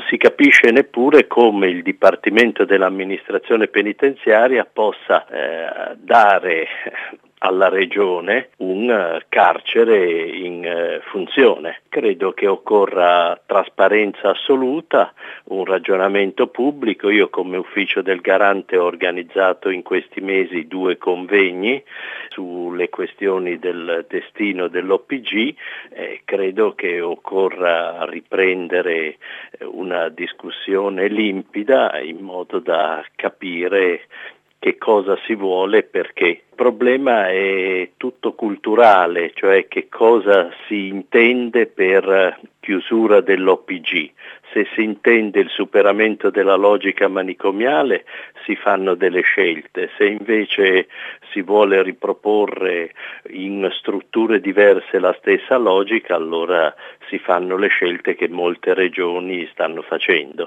si capisce neppure come il Dipartimento dell'amministrazione penitenziaria possa dare alla Regione un carcere in funzione. Credo che occorra trasparenza assoluta, un ragionamento pubblico. Io come ufficio del Garante ho organizzato in questi mesi 2 convegni sulle questioni del destino dell'OPG. Credo che occorra riprendere una discussione limpida in modo da capire che cosa si vuole, perché il problema è tutto culturale, cioè che cosa si intende per chiusura dell'OPG. Se si intende il superamento della logica manicomiale si fanno delle scelte, se invece si vuole riproporre in strutture diverse la stessa logica, allora si fanno le scelte che molte regioni stanno facendo.